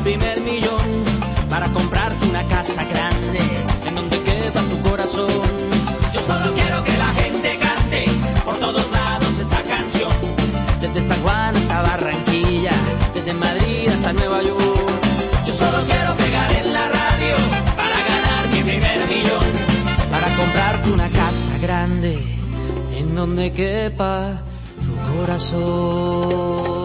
primer millón para comprarte una casa grande en donde quepa tu corazón. Yo solo quiero que la gente cante por todos lados esta canción, desde San Juan hasta Barranquilla, desde Madrid hasta Nueva York. Yo solo quiero pegar en la radio para ganar mi primer millón, para comprarte una casa grande en donde quepa tu corazón.